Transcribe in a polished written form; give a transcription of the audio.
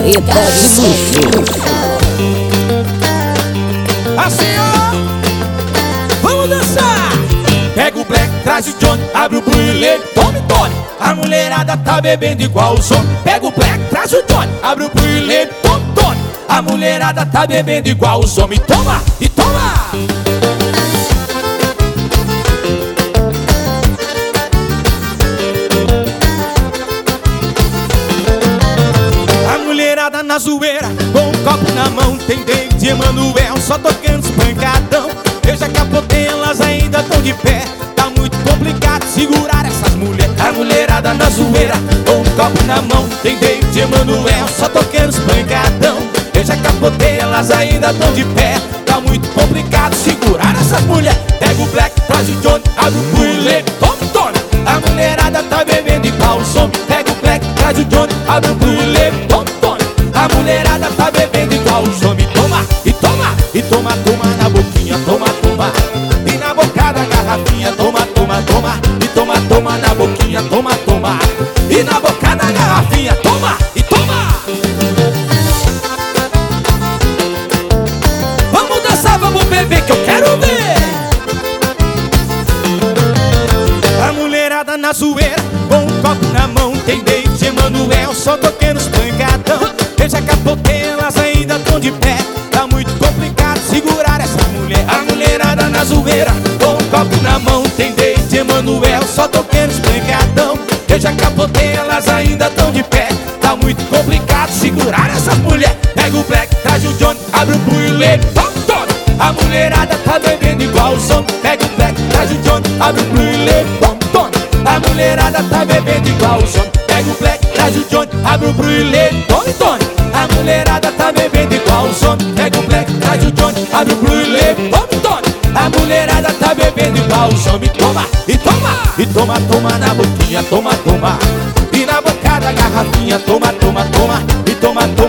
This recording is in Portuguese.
Treta de Sussu. Assim, ó, vamos dançar. Pega o black, traz o Johnny, abre o brulê, tome, tome. A mulherada tá bebendo igual o som. Pega o black, traz o Johnny, abre o brulê, tome, tome. A mulherada tá bebendo igual o som. E toma, e toma. A mulherada na zoeira, com um copo na mão. Tem David e Emanuel só tocando espancadão. Eu já capotei, elas ainda tão de pé. Tá muito complicado segurar essas mulheres. A mulherada na zoeira, com um copo na mão. Tem David e Emanuel só tocando espancadão. Eu já capotei, elas ainda tão de pé. Tá muito complicado segurar essas mulheres. Pega o black, traz o Johnny, abre o brulê, tome, tome. A mulherada tá bebendo igual o som. Pega o black, traz o Johnny, abre o brulê, tome, tome. A mulherada tá bebendo igual o som. E toma, e toma, e toma, toma na boquinha, toma, toma. E na boca da garrafinha, toma, toma, toma. E toma, toma na boquinha, toma, toma. E na boca da garrafinha, toma, e toma. Vamos dançar, vamos beber que eu quero ver. A mulherada na zoeira, com um copo na mão. Tem David e Emanuel só tocando os pancadão. Eu já capotei, elas ainda tão de pé. Tá muito complicado segurar essa mulher. A mulherada na zoeira, com um copo na mão. Tem David e Emanuel só tocando os pancadão. Eu já capotei, elas ainda tão de pé. Tá muito complicado segurar essas mulheres. Pega o black, traz o Johnny, abre o brulê, tome, tome. A mulherada tá bebendo igual o som. Pega o black, traz o Johnny, abre o brulê, tome, tome. A mulherada tá bebendo igual o som. Pega o black, traz o Johnny, abre o brulê, tome, tome. A mulherada tá bebendo igual o som. Pega o black, traz o Johnny, abre o brulê, tome, tome. A mulherada tá bebendo igual o som. E toma, e toma, e toma, toma na boquinha, toma, toma. E na boca da garrafinha, toma, toma, toma. E toma, toma.